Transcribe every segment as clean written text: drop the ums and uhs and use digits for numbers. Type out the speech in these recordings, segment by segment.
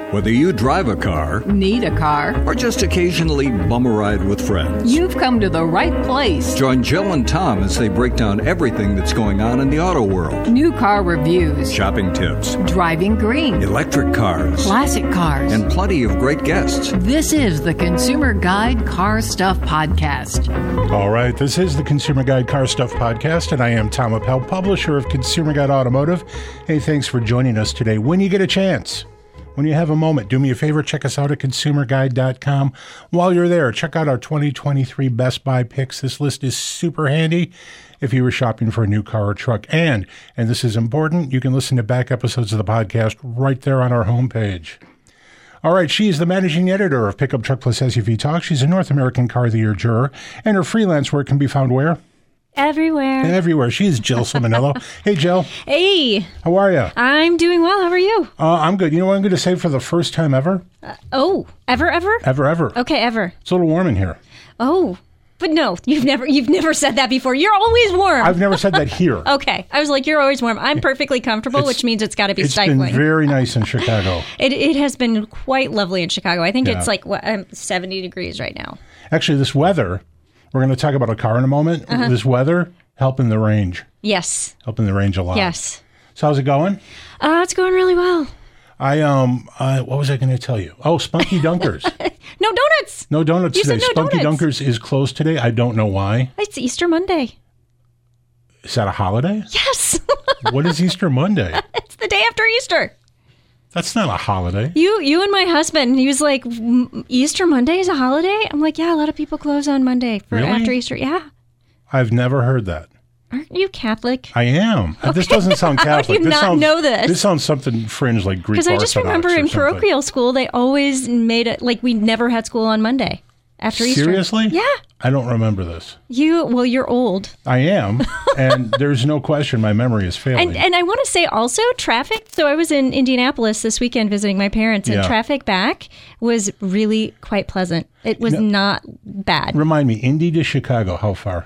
Whether you drive a car, need a car, or just occasionally bum a ride with friends, you've come to the right place. Join Jill and Tom as they break down everything that's going on in the auto world. New car reviews, Shopping tips, driving green, electric cars, classic cars, and plenty of great guests. This is the Consumer Guide Car Stuff Podcast. All right, this is the Consumer Guide Car Stuff Podcast, and I am Tom Appel, publisher of Consumer Guide Automotive. Hey, thanks for joining us today. When you get a chance, when you have a moment, do me a favor, check us out at consumerguide.com. While you're there, check out our 2023 Best Buy picks. This list is super handy if you were shopping for a new car or truck. And this is important, you can listen to back episodes of the podcast right there on our homepage. All right, she's the managing editor of Pickup Truck Plus SUV Talk. She's a North American Car of the Year juror, and her freelance work can be found where? Everywhere. Everywhere. She's Jill Simonello. Hey, Jill. Hey. How are you? I'm doing well. How are you? I'm good. You know what I'm going to say for the first time ever? Ever? Ever. Okay, ever. It's a little warm in here. Oh, but no, you've never said that before. You're always warm. I've never said that here. Okay. I was like, you're always warm. I'm perfectly comfortable, which means it's got to be stifling. It's been very nice in Chicago. It has been quite lovely in Chicago. I think it's like 70 degrees right now. Actually, this weather, we're going to talk about a car in a moment. This weather, helping the range. Yes. Helping the range a lot. Yes. So how's it going? It's going really well. What was I going to tell you? Oh, Spunky Dunkers. No donuts. No donuts You today. said no Spunky donuts. Dunkers is closed today. I don't know why. It's Easter Monday. Is that a holiday? Yes. What is Easter Monday? It's the day after Easter. That's not a holiday. You and my husband, he was like, Easter Monday is a holiday? I'm like, yeah, a lot of people close on Monday for Really? after Easter. Yeah. I've never heard that. Aren't you Catholic? I am. This doesn't sound How Catholic. do you not know this? This sounds something fringe like Greek Because I Orthodox. just remember in or something. parochial school, they always made it like we never had school on Monday after Easter. Seriously? Yeah. I don't remember this. You're old. I am, and there's no question my memory is failing. And I want to say also traffic. So I was in Indianapolis this weekend visiting my parents, and Yeah. traffic back was really quite pleasant. It was not bad. Remind me, Indy to Chicago, how far?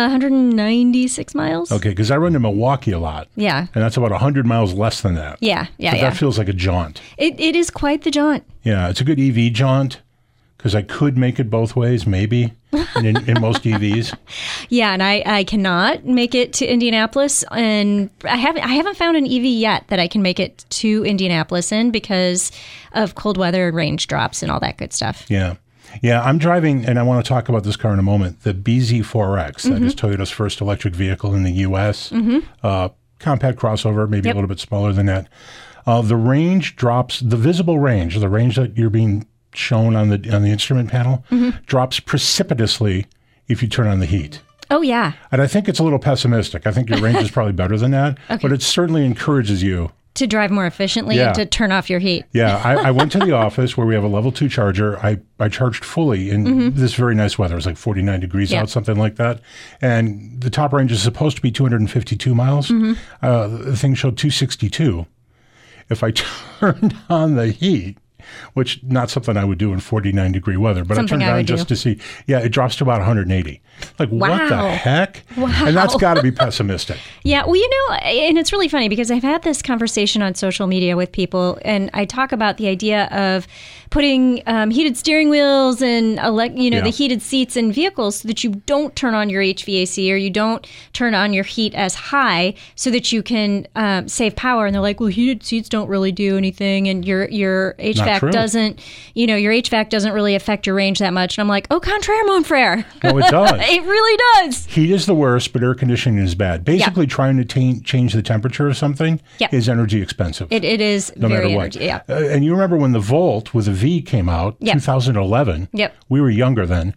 196 miles. Okay, because I run to Milwaukee a lot. Yeah. And that's about 100 miles less than that. Yeah. But that feels like a jaunt. It is quite the jaunt. Yeah, it's a good EV jaunt, because I could make it both ways, maybe, in most EVs. Yeah, and I cannot make it to Indianapolis, and I haven't found an EV yet that I can make it to Indianapolis in because of cold weather and range drops and all that good stuff. Yeah. Yeah, I'm driving, and I want to talk about this car in a moment, the BZ4X. That is Toyota's first electric vehicle in the U.S. Compact crossover, maybe a little bit smaller than that. The range drops, the visible range, the range that you're being shown on the instrument panel, drops precipitously if you turn on the heat. Oh, yeah. And I think it's a little pessimistic. I think your range is probably better than that, but it certainly encourages you. To drive more efficiently Yeah. and to turn off your heat. Yeah, I went to the office where we have a level 2 charger. I charged fully in this very nice weather. It was like 49 degrees out, something like that. And the top range is supposed to be 252 miles. The thing showed 262. If I turned on the heat, which not something I would do in 49 degree weather, but Something I turned I it on would just do. to see. Yeah, it drops to about 180. Like, what the Wow. heck? Wow. And that's got to be pessimistic. Yeah, well, and it's really funny because I've had this conversation on social media with people, and I talk about the idea of putting heated steering wheels and the heated seats in vehicles so that you don't turn on your HVAC or you don't turn on your heat as high so that you can save power. And they're like, well, heated seats don't really do anything, and your HVAC doesn't, your HVAC doesn't really affect your range that much. And I'm like, au contraire, mon frère. No, it does. It really does. Heat is the worst, but air conditioning is bad. Basically, trying to change the temperature of something is energy expensive. It is no very matter energy. what. Yeah. And you remember when the Volt with a V came out, 2011. Yep. We were younger then.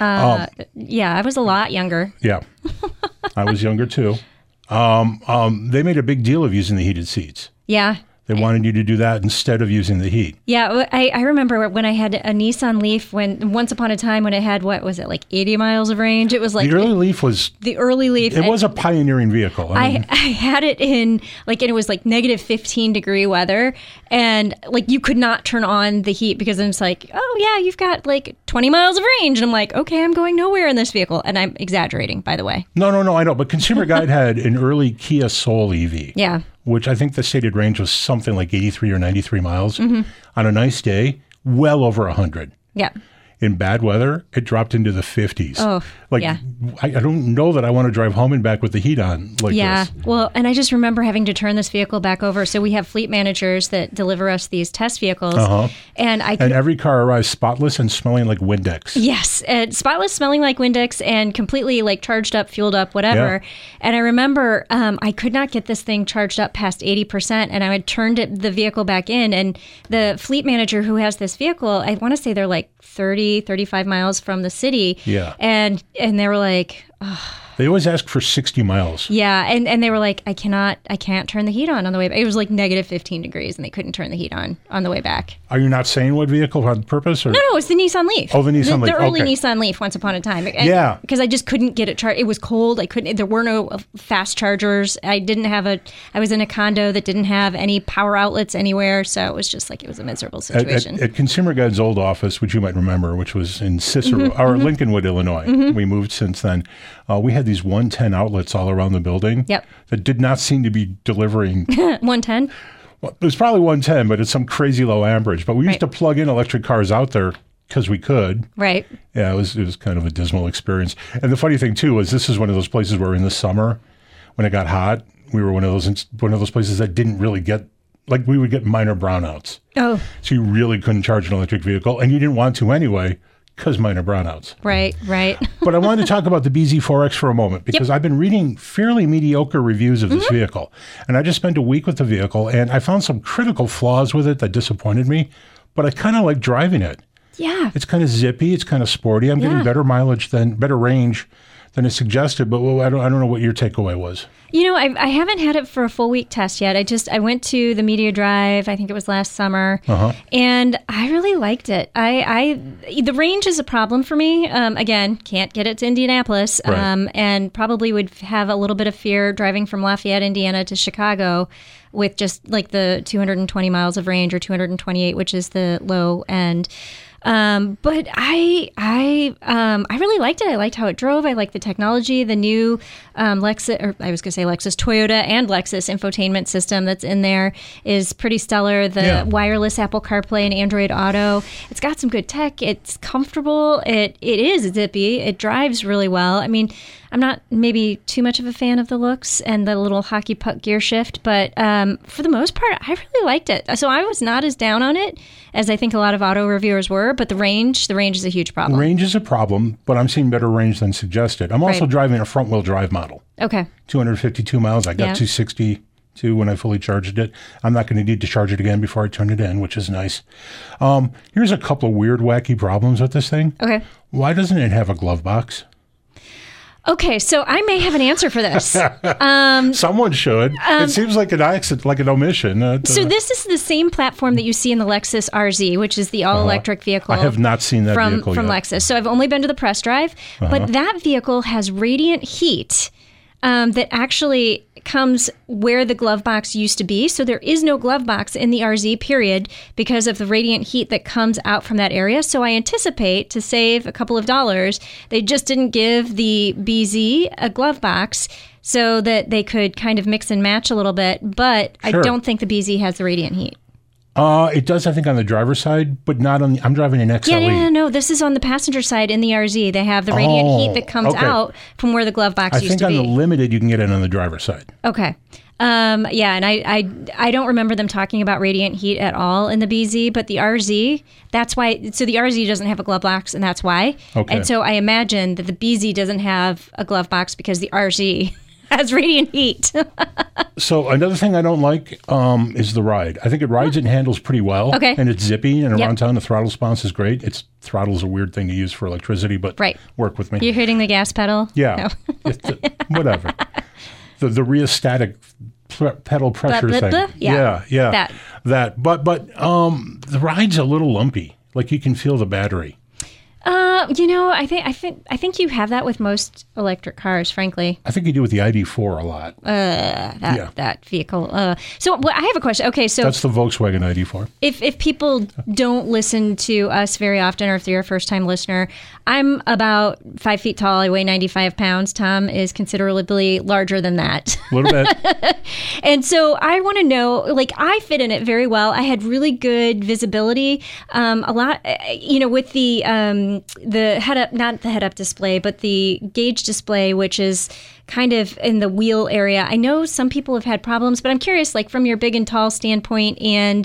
Yeah, I was a lot younger. Yeah. I was younger too. They made a big deal of using the heated seats. Yeah. They wanted you to do that instead of using the heat. Yeah, I remember when I had a Nissan Leaf once upon a time when it had, what was it, like 80 miles of range? It was like... The early Leaf was... The early Leaf... It was a pioneering vehicle. I had it in, and it was like negative 15 degree weather, and you could not turn on the heat because it's like, oh yeah, you've got 20 miles of range. And I'm like, okay, I'm going nowhere in this vehicle. And I'm exaggerating, by the way. No, I know. But Consumer Guide had an early Kia Soul EV. Yeah. which I think the stated range was something like 83 or 93 miles. On a nice day, well over 100. Yeah. In bad weather, it dropped into the 50s. Oh, like, yeah. I don't know that I want to drive home and back with the heat on like yeah. this. Well, and I just remember having to turn this vehicle back over. So we have fleet managers that deliver us these test vehicles. And every car arrives spotless and smelling like Windex. Yes. Spotless, smelling like Windex, and completely like charged up, fueled up, whatever. Yeah. And I remember I could not get this thing charged up past 80%, and I had turned the vehicle back in. And the fleet manager who has this vehicle, I want to say they're like 35 miles from the city. Yeah. And they were like, oh. They always ask for 60 miles. Yeah. And they were like, I can't turn the heat on the way back. It was like negative 15 degrees and they couldn't turn the heat on the way back. Are you not saying what vehicle on purpose? Or? No, it's the Nissan Leaf. Oh, the Nissan Leaf. The early Nissan Leaf once upon a time. Yeah. Because I just couldn't get it charged. It was cold. There were no fast chargers. I was in a condo that didn't have any power outlets anywhere. So it was just like, it was a miserable situation. At Consumer Guide's old office, which you might remember, which was in Cicero, or Lincolnwood, Illinois. We moved since then. We had these 110 outlets all around the building. Yep. That did not seem to be delivering. 110? Well, it was probably 110, but it's some crazy low amperage. But we used to plug in electric cars out there because we could. Right. Yeah, it was kind of a dismal experience. And the funny thing too was this is one of those places where in the summer, when it got hot, we were one of those places that didn't really get, like, we would get minor brownouts. Oh. So you really couldn't charge an electric vehicle, and you didn't want to anyway because minor brownouts. Right. But I wanted to talk about the BZ4X for a moment because I've been reading fairly mediocre reviews of this vehicle. And I just spent a week with the vehicle, and I found some critical flaws with it that disappointed me, but I kind of like driving it. Yeah. It's kind of zippy. It's kind of sporty. I'm getting better range than is suggested, but I don't know what your takeaway was. You know, I haven't had it for a full week test yet. I went to the Media Drive, I think it was last summer, and I really liked it. The range is a problem for me. Again, can't get it to Indianapolis, and probably would have a little bit of fear driving from Lafayette, Indiana to Chicago with just like the 220 miles of range or 228, which is the low end. But I really liked it. I liked how it drove. I liked the technology, the new Lexus, Toyota and Lexus infotainment system that's in there is pretty stellar. The wireless Apple CarPlay and Android Auto. It's got some good tech. It's comfortable. It is zippy. It drives really well. I mean, I'm not maybe too much of a fan of the looks and the little hockey puck gear shift, but for the most part, I really liked it. So I was not as down on it as I think a lot of auto reviewers were, but the range is a huge problem. Range is a problem, but I'm seeing better range than suggested. I'm also driving a front-wheel drive model. Okay. 252 miles. I got 262 when I fully charged it. I'm not going to need to charge it again before I turn it in, which is nice. Here's a couple of weird, wacky problems with this thing. Okay. Why doesn't it have a glove box? Okay, so I may have an answer for this. Someone should. It seems like an accident, like an omission. So this is the same platform that you see in the Lexus RZ, which is the all-electric vehicle. I have not seen that vehicle from yet. Lexus. So I've only been to the press drive, but that vehicle has radiant heat that actually comes where the glove box used to be. So there is no glove box in the RZ, period, because of the radiant heat that comes out from that area. So I anticipate to save a couple of dollars. They just didn't give the BZ a glove box so that they could kind of mix and match a little bit. But I don't think the BZ has the radiant heat. It does, I think, on the driver's side, but not on I'm driving an XLE. No, this is on the passenger side in the RZ. They have the radiant heat that comes out from where the glove box used to be. I think on the Limited, you can get it on the driver's side. Okay. And I don't remember them talking about radiant heat at all in the BZ, but the RZ, that's why. So the RZ doesn't have a glove box, and that's why. Okay. And so I imagine that the BZ doesn't have a glove box because the RZ has radiant heat. So another thing I don't like is the ride. I think it rides and handles pretty well. Okay. And it's zippy, and around town the throttle response is great. Throttle's a weird thing to use for electricity, but work with me. You're hitting the gas pedal? Yeah. No. Whatever. The rheostatic pedal pressure thing. Yeah. That. But the ride's a little lumpy. Like you can feel the battery. I think you have that with most electric cars, frankly. I think you do with the ID4 a lot. That vehicle. So I have a question. Okay, so that's the Volkswagen ID4. If people don't listen to us very often, or if you're a first-time listener, I'm about 5 feet tall. I weigh 95 pounds. Tom is considerably larger than that. A little bit. And so I want to know, I fit in it very well. I had really good visibility. A lot, with the head-up, not the head-up display, but the gauge display, which is kind of in the wheel area. I know some people have had problems, but I'm curious, from your big and tall standpoint and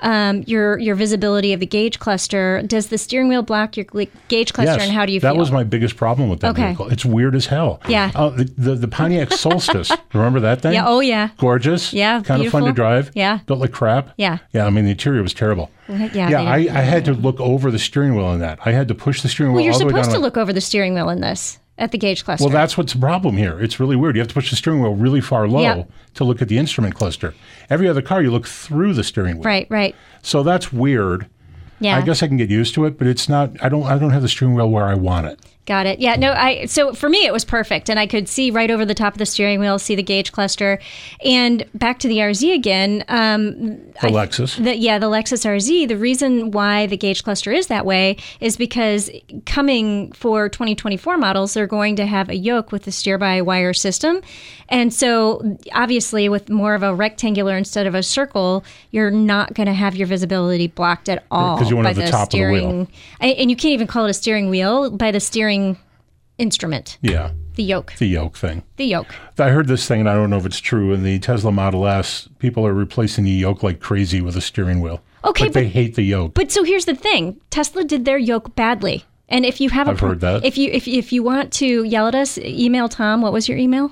your visibility of the gauge cluster, does the steering wheel block your gauge cluster, yes, and how do you feel? That was my biggest problem with that vehicle. It's weird as hell. Yeah. The Pontiac Solstice, remember that thing? Yeah. Oh, yeah. Gorgeous. Yeah. Kind of fun to drive. Yeah. Built like crap. Yeah. Yeah, I mean, the interior was terrible. Yeah. I had to look over the steering wheel in that. I had to push the steering wheel all the way down. You're supposed to look over the steering wheel in this. At the gauge cluster. Well, that's what's the problem here. It's really weird. You have to push the steering wheel really far low to look at the instrument cluster. Every other car, you look through the steering wheel. Right. So that's weird. Yeah. I guess I can get used to it, but it's not. I don't have the steering wheel where I want it. Got it. Yeah, no, so for me, it was perfect. And I could see right over the top of the steering wheel, see the gauge cluster. And back to the RZ again. The Lexus. The Lexus RZ. The reason why the gauge cluster is that way is because coming for 2024 models, they're going to have a yoke with the steer-by-wire system. And so obviously with more of a rectangular instead of a circle, you're not going to have your visibility blocked at all. Because you won't have the top steering, of the wheel. And you can't even call it a steering wheel by the steering instrument. Yeah. The yoke. The yoke thing. The yoke. I heard this thing, and I don't know if it's true. In the Tesla Model S, people are replacing the yoke like crazy with a steering wheel. Okay, they hate the yoke. But so here's the thing: Tesla did their yoke badly. And if you have I've heard that. If you want to yell at us, email Tom. What was your email?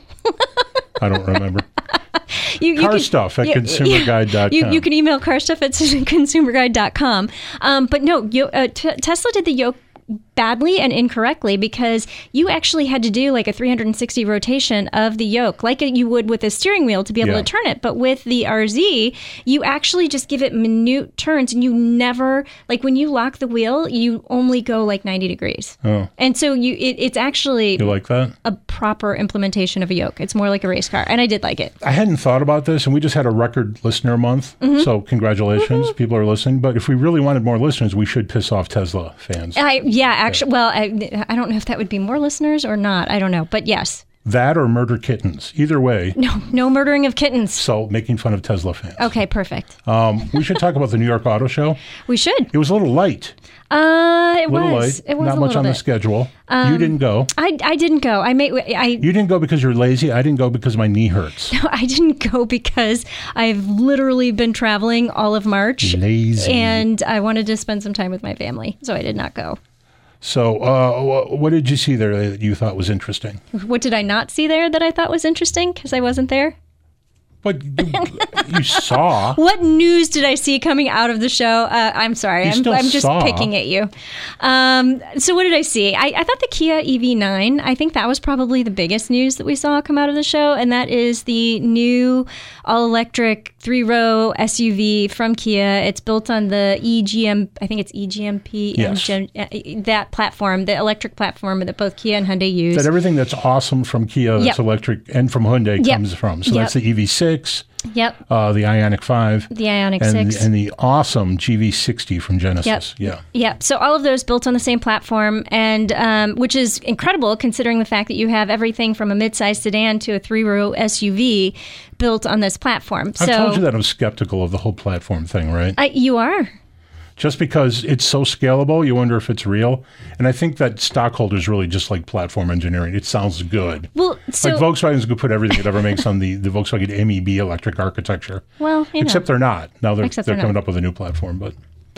I don't remember. Carstuff at consumerguide.com. You can email carstuff at consumerguide.com. But no, Tesla did the yoke badly and incorrectly because you actually had to do like a 360 rotation of the yoke like you would with a steering wheel to be able to turn it. But with the RZ, you actually just give it minute turns and you never, like when you lock the wheel, you only go like 90 degrees. Oh. And so it's actually you like that? A proper implementation of a yoke. It's more like a race car. And I did like it. I hadn't thought about this, and we just had a record listener month. Mm-hmm. So congratulations. Mm-hmm. People are listening. But if we really wanted more listeners, we should piss off Tesla fans. Actually, well, I don't know if that would be more listeners or not. I don't know. But yes. That or murder kittens. Either way. No murdering of kittens. So making fun of Tesla fans. Okay, perfect. We should talk about the New York Auto Show. We should. It was a little light. It was not much on the schedule. You didn't go. I didn't go. You didn't go because you're lazy. I didn't go because my knee hurts. No, I didn't go because I've literally been traveling all of March. Lazy. And I wanted to spend some time with my family, so I did not go. So what did you see there that you thought was interesting? What did I not see there that I thought was interesting because I wasn't there? But you saw. What news did I see coming out of the show? I'm sorry. I'm just picking at you. So what did I see? I thought the Kia EV9, I think that was probably the biggest news that we saw come out of the show. And that is the new all-electric 3-row SUV from Kia. It's built on the I think it's eGMP. Yes. That platform, the electric platform that both Kia and Hyundai use. That everything that's awesome from Kia that's electric and from Hyundai comes from. So that's the EV6. Yep. The Ioniq 5. The Ioniq 6. And the awesome GV60 from Genesis. Yep. Yeah. So all of those built on the same platform, and which is incredible considering the fact that you have everything from a midsize sedan to a 3-row SUV built on this platform. I've told you that I'm skeptical of the whole platform thing, right? You are. Just because it's so scalable, you wonder if it's real. And I think that stockholders really just like platform engineering. It sounds good. Well, like Volkswagen's going to put everything it ever makes on the Volkswagen MEB electric architecture. Well, except they're not. Now they're coming up with a new platform, but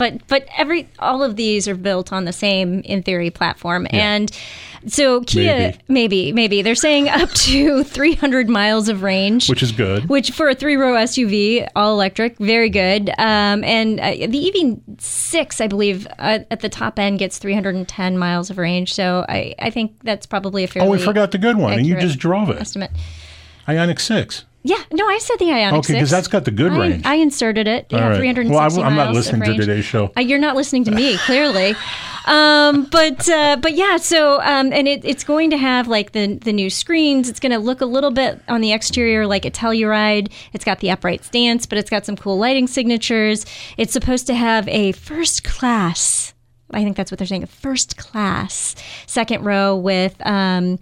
all of these are built on the same, in theory, platform. Yeah. And so Kia, maybe they're saying up to 300 miles of range, which is good. Which for a 3-row SUV, all electric, very good. And the EV6, I believe, at the top end gets 310 miles of range. So I think that's probably a fairly we forgot the good one, and you just drove it. Estimate. Ioniq 6. Yeah, no, I said the Ioniq 6. Okay, because that's got the good range. I inserted it. Yeah, All right. 360 miles. I'm not miles listening of to range. today's show. You're not listening to me, clearly. But yeah, so and it's going to have like the new screens. It's going to look a little bit on the exterior like a Telluride. It's got the upright stance, but it's got some cool lighting signatures. It's supposed to have a first class, I think that's what they're saying, a first class second row with a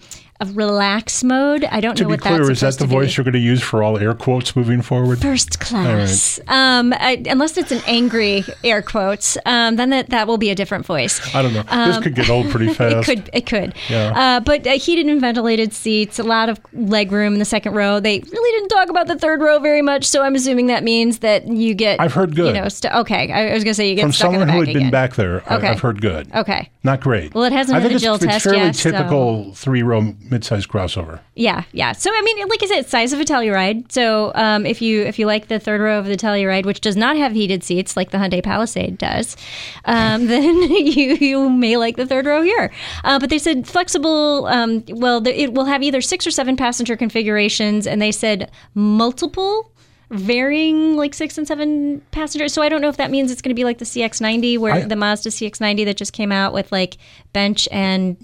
relax mode. I don't know what that's supposed to be. To be clear, is that the voice you're going to use for all air quotes moving forward? First class. Right. Unless it's an angry air quotes, then that will be a different voice. I don't know. This could get old pretty fast. It could. Yeah. But heated and ventilated seats, a lot of leg room in the second row. They really didn't talk about the third row very much, so I'm assuming that means that you get... I've heard good. Okay. I was going to say you get from stuck in the back someone who had been again. back there. Okay. I've heard good. Okay. Not great. Well, it hasn't been a Jill test it's fairly yet. typical three-row mid-size crossover. Yeah. So I mean, like I said, it's size of a Telluride. So if you like the third row of the Telluride, which does not have heated seats like the Hyundai Palisade does, then you may like the third row here. But they said flexible. It will have either 6 or 7 passenger configurations, and they said multiple, varying like 6 and 7 passengers. So I don't know if that means it's going to be like the CX-90, where the Mazda CX-90 that just came out with like bench and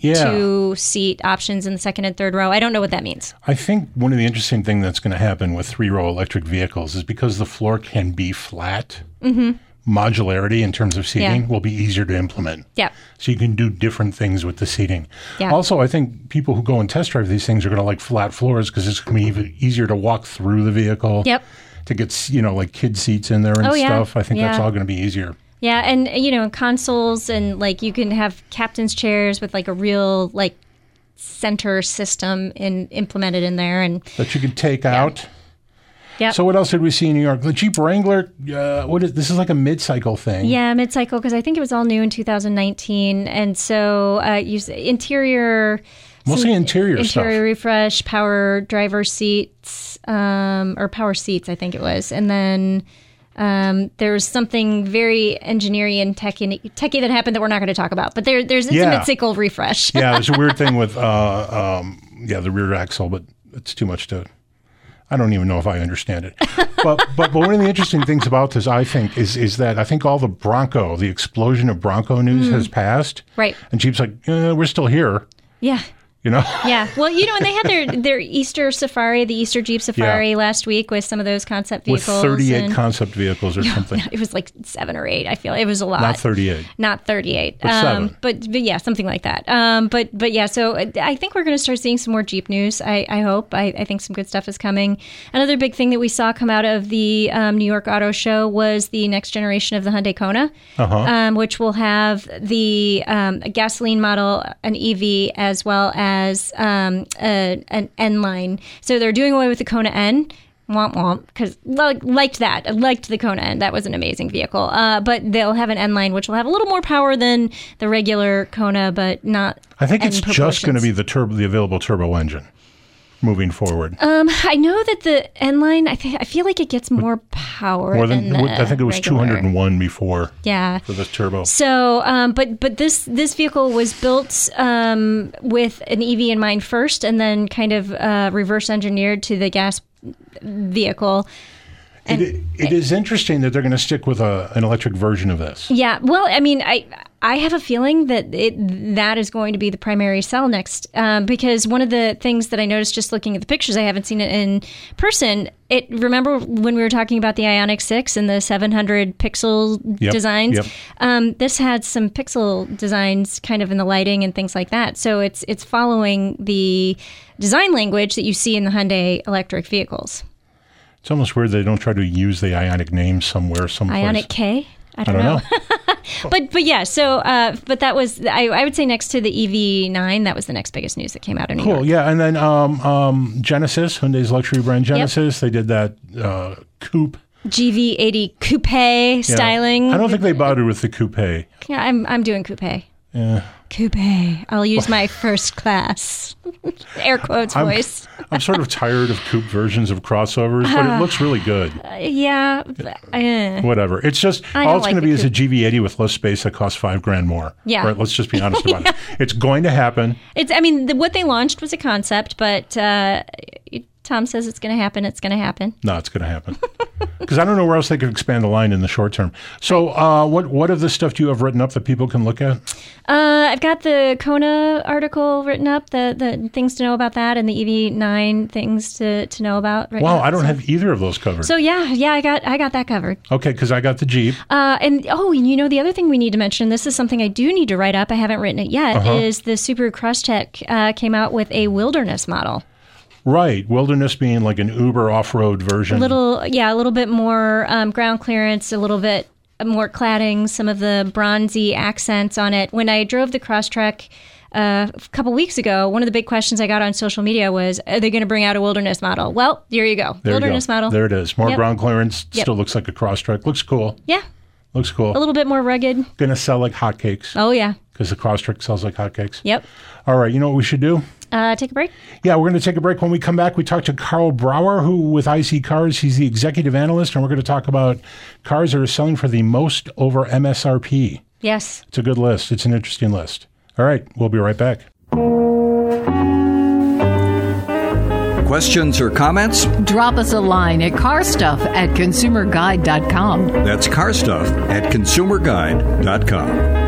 2-seat options in the second and third row. I don't know what that means. I think one of the interesting things that's going to happen with 3-row electric vehicles is because the floor can be flat. Mm-hmm. Modularity in terms of seating will be easier to implement. Yeah. So you can do different things with the seating. Yeah. Also, I think people who go and test drive these things are going to like flat floors because it's going to be even easier to walk through the vehicle. Yep. To get, like kid seats in there and stuff. I think that's all going to be easier. Yeah, and consoles, and like you can have captain's chairs with like a real like center system implemented in there, and that you can take out. Yeah. So what else did we see in New York? The Jeep Wrangler. This is like a mid-cycle thing. Yeah, mid-cycle, because I think it was all new in 2019, and so interior. Mostly interior stuff. Interior refresh, power driver seats, or power seats, I think it was. And then there was something very engineering and techie that happened that we're not going to talk about. But it's a mid-cycle refresh. Yeah, there's a weird thing with the rear axle, but it's too much to... I don't even know if I understand it. But one of the interesting things about this, I think, is that I think all the explosion of Bronco news has passed. Right. And Jeep's like, we're still here. Yeah. Yeah. Well, and they had their Easter Safari, the Easter Jeep Safari last week with some of those concept vehicles. With 38 concept vehicles or something. It was like 7 or 8. I feel it was a lot. Not 38. Not 38. But 7. But yeah, something like that. But yeah, so I think we're going to start seeing some more Jeep news. I hope. I think some good stuff is coming. Another big thing that we saw come out of the New York Auto Show was the next generation of the Hyundai Kona, which will have the gasoline model, an EV, as well as an N line. So they're doing away with the Kona N. Womp womp, because liked that. I liked the Kona N. That was an amazing vehicle. But they'll have an N line, which will have a little more power than the regular Kona, but not. I think it's just going to be the available turbo engine moving forward. I know that the N line, I feel like it gets more power than the I think it was regular. 201 before. Yeah. For this turbo. So, but this vehicle was built with an EV in mind first, and then kind of reverse engineered to the gas vehicle. It is interesting that they're going to stick with an electric version of this. Yeah. Well, I mean, I have a feeling that that is going to be the primary sell next, because one of the things that I noticed just looking at the pictures, I haven't seen it in person. Remember when we were talking about the Ioniq 6 and the 700 pixel designs? Yep. This had some pixel designs kind of in the lighting and things like that. So it's following the design language that you see in the Hyundai electric vehicles. It's almost weird they don't try to use the Ioniq name someplace. Ioniq K? I don't know. But yeah, so but that was I would say next to the EV9, that was the next biggest news that came out of New York. Cool, yeah, and then Genesis, Hyundai's luxury brand Genesis, they did that coupe. GV80 coupe styling. I don't think they bothered with the coupe. Yeah, I'm doing coupe. Yeah. Coupe. I'll use my first class air quotes voice. I'm sort of tired of coupe versions of crossovers, but it looks really good. Yeah. Whatever. It's just all it's going to be is a GV80 with less space that costs $5,000 more. Yeah. Right? Let's just be honest about it. It's going to happen. What they launched was a concept, but Tom says it's going to happen. It's going to happen. No, it's going to happen. Because I don't know where else they could expand the line in the short term. So what of this stuff do you have written up that people can look at? I've got the Kona article written up, the things to know about that, and the EV9 things to know about. Right now. I don't have either of those covered. So yeah, I got that covered. Okay, because I got the Jeep. And the other thing we need to mention, this is something I do need to write up, I haven't written it yet, is the Subaru Crosstrek came out with a wilderness model. Right, wilderness being like an Uber off-road version. A little bit more ground clearance, a little bit more cladding, some of the bronzy accents on it. When I drove the Crosstrek a couple weeks ago, one of the big questions I got on social media was, are they going to bring out a wilderness model? Well, here you go. Wilderness model. There it is. More ground clearance. Still looks like a Crosstrek. Looks cool. Yeah. Looks cool. A little bit more rugged. Going to sell like hotcakes. Oh, yeah. Because the Crosstrek sells like hotcakes. Yep. All right. You know what we should do? Take a break? Yeah, we're going to take a break. When we come back, we talk to Carl Brauer, who with IC Cars, he's the executive analyst, and we're going to talk about cars that are selling for the most over MSRP. Yes. It's a good list. It's an interesting list. All right. We'll be right back. Questions or comments? Drop us a line at carstuff@consumerguide.com. That's carstuff@consumerguide.com.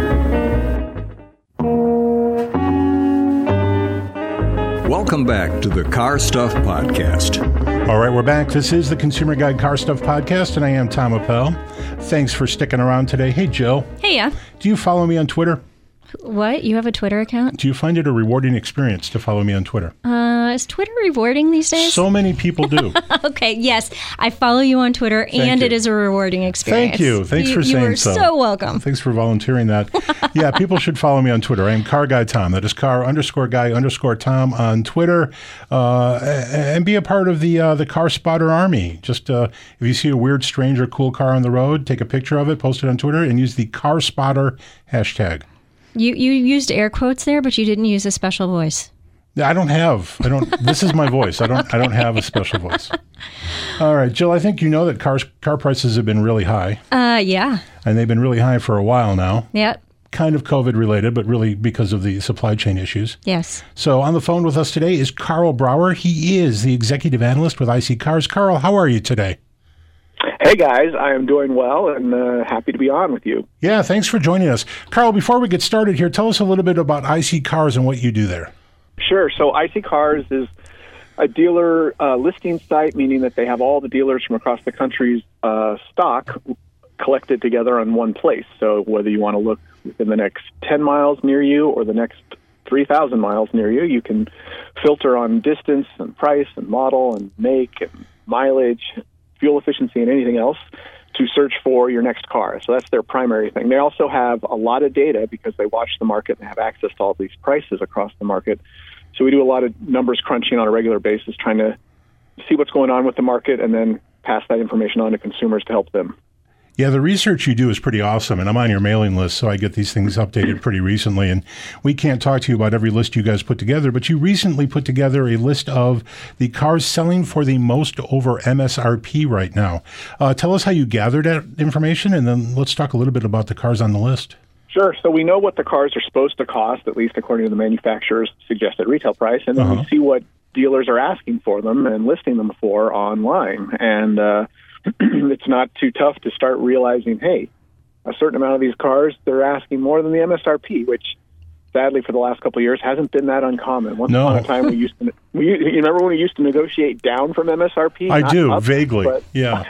Welcome back to the Car Stuff Podcast. All right, we're back. This is the Consumer Guide Car Stuff Podcast, and I am Tom Appel. Thanks for sticking around today. Hey, Jill. Hey, yeah. Do you follow me on Twitter? What? You have a Twitter account? Do you find it a rewarding experience to follow me on Twitter? Is Twitter rewarding these days? So many people do. Okay, yes. I follow you on Twitter, and it is a rewarding experience. Thank you. Thanks for saying so. You are so welcome. Thanks for volunteering that. Yeah, people should follow me on Twitter. I am Car Guy Tom. That is car_guy_Tom on Twitter. And be a part of the Car Spotter Army. Just if you see a weird, strange, or cool car on the road, take a picture of it, post it on Twitter, and use the Car Spotter hashtag. You used air quotes there, but you didn't use a special voice. I don't. This is my voice. I don't have a special voice. All right, Jill, I think you know that car prices have been really high. Yeah. And they've been really high for a while now. Yep. Kind of COVID related, but really because of the supply chain issues. Yes. So on the phone with us today is Carl Brauer. He is the executive analyst with IC Cars. Carl, how are you today? Hey, guys. I am doing well and happy to be on with you. Yeah, thanks for joining us. Carl, before we get started here, tell us a little bit about IC Cars and what you do there. Sure. So IC Cars is a dealer listing site, meaning that they have all the dealers from across the country's stock collected together on one place. So whether you want to look within the next 10 miles near you or the next 3,000 miles near you, you can filter on distance and price and model and make and mileage, fuel efficiency, and anything else to search for your next car. So that's their primary thing. They also have a lot of data because they watch the market and have access to all these prices across the market. So we do a lot of numbers crunching on a regular basis, trying to see what's going on with the market and then pass that information on to consumers to help them. Yeah, the research you do is pretty awesome, and I'm on your mailing list, so I get these things updated pretty recently. And we can't talk to you about every list you guys put together, but you recently put together a list of the cars selling for the most over MSRP right now. Tell us how you gathered that information, and then let's talk a little bit about the cars on the list. Sure. So we know what the cars are supposed to cost, at least according to the manufacturer's suggested retail price, and then we see what dealers are asking for them and listing them for online. And it's not too tough to start realizing, hey, a certain amount of these cars, they're asking more than the MSRP, which sadly for the last couple of years hasn't been that uncommon. Once upon a time, you remember when we used to negotiate down from MSRP? I do, up, vaguely. But, yeah.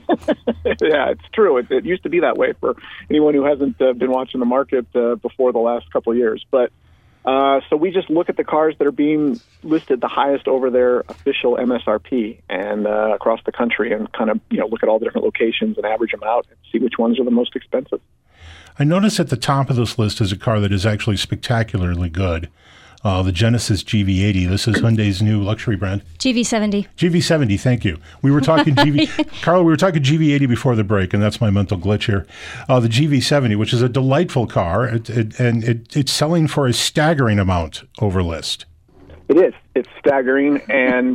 Yeah, it's true. It used to be that way for anyone who hasn't been watching the market before the last couple of years. But so we just look at the cars that are being listed the highest over their official MSRP and across the country, and kind of look at all the different locations and average them out and see which ones are the most expensive. I notice at the top of this list is a car that is actually spectacularly good. The Genesis GV80. This is Hyundai's new luxury brand. GV70. GV70, thank you. We were talking Carl, we were talking GV80 before the break, and that's my mental glitch here. The GV70, which is a delightful car, it's selling for a staggering amount over list. It is. It's staggering, and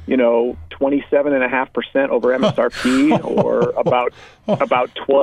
27.5% over MSRP, or about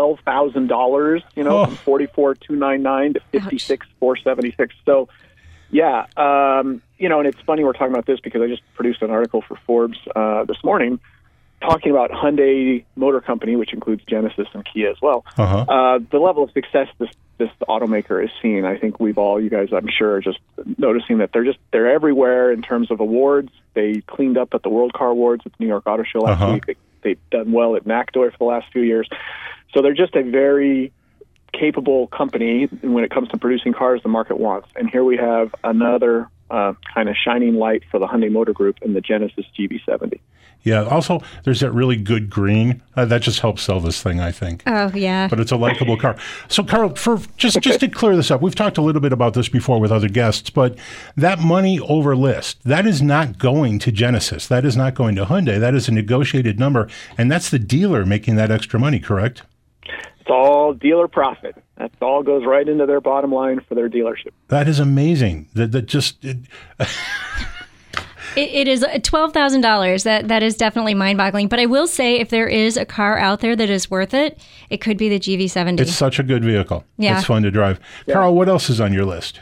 $12,000. From $44,299 to $56,476. So Yeah. And it's funny we're talking about this because I just produced an article for Forbes this morning talking about Hyundai Motor Company, which includes Genesis and Kia as well. The level of success this automaker is seeing. I think you guys, I'm sure, are just noticing that they're everywhere in terms of awards. They cleaned up at the World Car Awards at the New York Auto Show last week. They've done well at NACDOR for the last few years. So they're just a very capable company when it comes to producing cars the market wants. And here we have another kind of shining light for the Hyundai Motor Group in the Genesis GV70. Yeah. Also, there's that really good green that just helps sell this thing, I think. Oh, yeah. But it's a likable car. So, Carl, just to clear this up, we've talked a little bit about this before with other guests, but that money over list, that is not going to Genesis. That is not going to Hyundai. That is a negotiated number, and that's the dealer making that extra money, correct? It's all dealer profit. That all goes right into their bottom line for their dealership. That is amazing. It is $12,000. That is definitely mind-boggling. But I will say, if there is a car out there that is worth it, it could be the GV70. It's such a good vehicle. Yeah. It's fun to drive. Yeah. Carl, what else is on your list?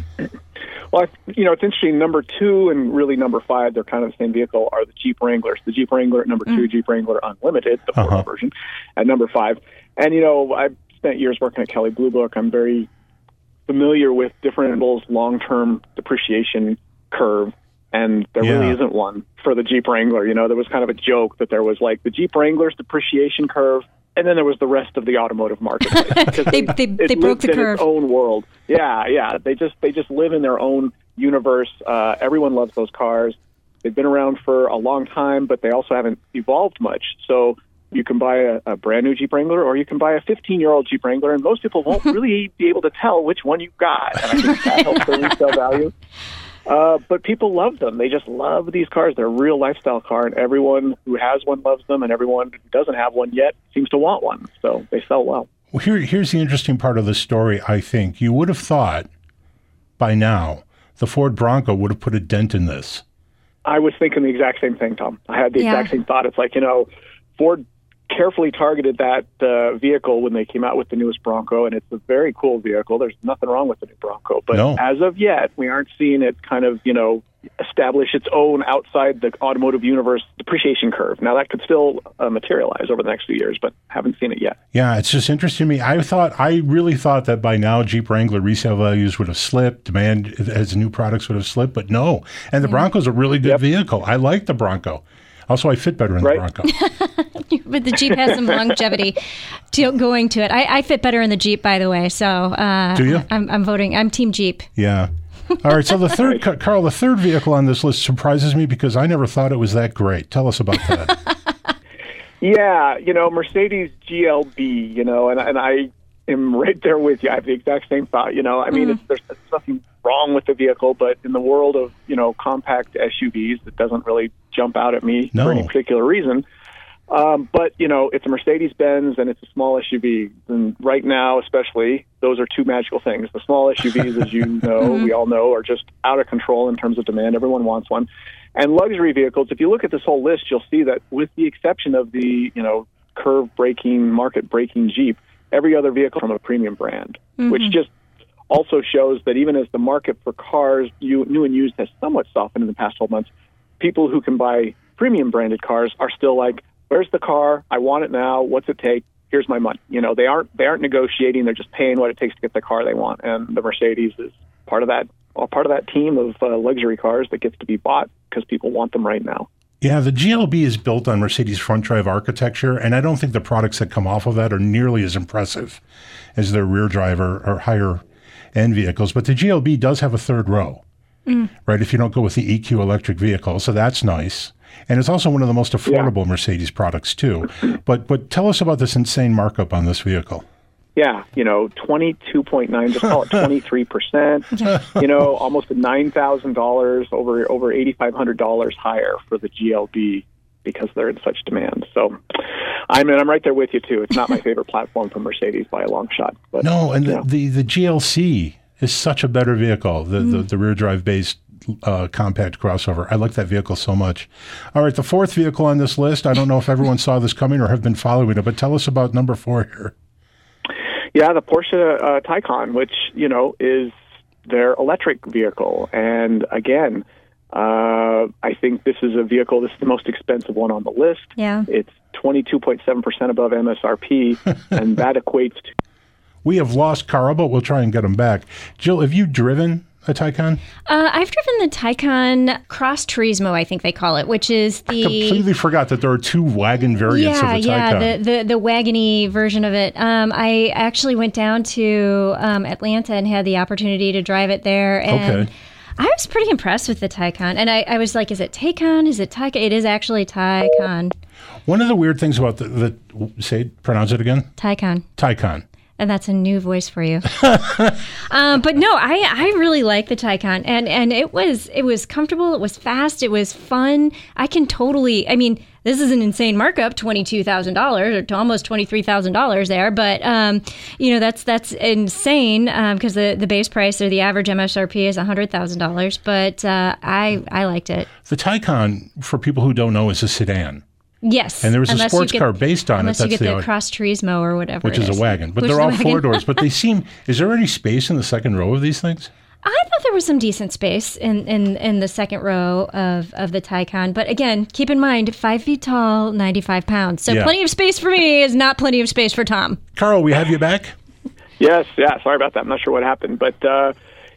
Well, it's interesting. Number 2 and really number 5, they're kind of the same vehicle, are the Jeep Wranglers. The Jeep Wrangler at number 2, Jeep Wrangler Unlimited, the 4 version, at number 5. And, I've spent years working at Kelley Blue Book. I'm very familiar with different long-term depreciation curve. And there really isn't one for the Jeep Wrangler. There was kind of a joke that there was like the Jeep Wrangler's depreciation curve, and then there was the rest of the automotive marketplace. they broke the curve. Its own world. Yeah. They just live in their own universe. Everyone loves those cars. They've been around for a long time, but they also haven't evolved much. So you can buy a brand new Jeep Wrangler, or you can buy a 15-year-old Jeep Wrangler, and most people won't really be able to tell which one you got. And I think that helps the resale value. But people love them. They just love these cars. They're a real lifestyle car, and everyone who has one loves them, and everyone who doesn't have one yet seems to want one. So they sell well. Well, here's the interesting part of the story, I think. You would have thought by now the Ford Bronco would have put a dent in this. I was thinking the exact same thing, Tom. I had the exact same thought. It's like, Ford carefully targeted that vehicle when they came out with the newest Bronco, and it's a very cool vehicle. There's nothing wrong with the new Bronco. But as of yet, we aren't seeing it kind of, establish its own outside the automotive universe depreciation curve. Now, that could still materialize over the next few years, but haven't seen it yet. Yeah, it's just interesting to me. I really thought that by now Jeep Wrangler resale values would have slipped, demand as new products would have slipped, but no. And the Bronco's a really good vehicle. I like the Bronco. Also, I fit better in the Bronco. But the Jeep has some longevity going to it. I fit better in the Jeep, by the way. So do you? I'm voting. I'm Team Jeep. Yeah. All right. So the third, Carl, the third vehicle on this list surprises me because I never thought it was that great. Tell us about that. Yeah, Mercedes GLB. And I am right there with you. I have the exact same thought. I mean, there's nothing wrong with the vehicle, but in the world of compact SUVs, it doesn't really jump out at me for any particular reason. But it's a Mercedes-Benz and it's a small SUV. And right now, especially, those are two magical things. The small SUVs, as we all know, are just out of control in terms of demand. Everyone wants one. And luxury vehicles, if you look at this whole list, you'll see that with the exception of the, curve-breaking, market-breaking Jeep, every other vehicle from a premium brand, which just also shows that even as the market for cars, new and used, has somewhat softened in the past 12 months, people who can buy premium branded cars are still like, where's the car? I want it now. What's it take? Here's my money. They aren't negotiating. They're just paying what it takes to get the car they want. And the Mercedes is part of that team of luxury cars that gets to be bought because people want them right now. Yeah, the GLB is built on Mercedes front drive architecture, and I don't think the products that come off of that are nearly as impressive as their rear drive or higher end vehicles. But the GLB does have a third row, right? If you don't go with the EQ electric vehicle, so that's nice. And it's also one of the most affordable Mercedes products too. But tell us about this insane markup on this vehicle. Yeah, 22.9, just call it 23%, almost $9,000, over $8,500 higher for the GLB because they're in such demand. So, I'm right there with you too. It's not my favorite platform from Mercedes by a long shot. But, no, and the GLC is such a better vehicle, the rear drive based compact crossover. I like that vehicle so much. All right, the fourth vehicle on this list, I don't know if everyone saw this coming or have been following it, but tell us about number 4 here. Yeah, the Porsche Taycan, which, is their electric vehicle. And again, I think this is a vehicle, this is the most expensive one on the list. Yeah. It's 22.7% above MSRP, and that equates to... We have lost Carl, but we'll try and get him back. Jill, have you driven a Taycan? I've driven the Taycan Cross Turismo, I think they call it, which is the... I completely forgot that there are two wagon variants of the Taycan. Yeah, the wagony version of it. I actually went down to Atlanta and had the opportunity to drive it there. And okay. I was pretty impressed with the Taycan. And I was like, is it Taycan? Is it Taycan? It is actually Taycan. One of the weird things about pronounce it again? Taycan. And that's a new voice for you. But no, I really like the Taycan, and it was comfortable, it was fast, it was fun. I can totally, I mean, this is an insane markup, $22,000 or to almost $23,000 there, but that's insane because the base price or the average MSRP is $100,000. But I liked it. The Taycan, for people who don't know, is a sedan. Yes. And there was a sports car based on it. Unless you get the Cross Turismo or whatever. Which is a wagon. But they're all four doors. But they seem, is there any space in the second row of these things? I thought there was some decent space in the second row of the Taycan. But again, keep in mind, 5 feet tall, 95 pounds. So plenty of space for me is not plenty of space for Tom. Carl, we have you back? Yes. Sorry about that. I'm not sure what happened. But I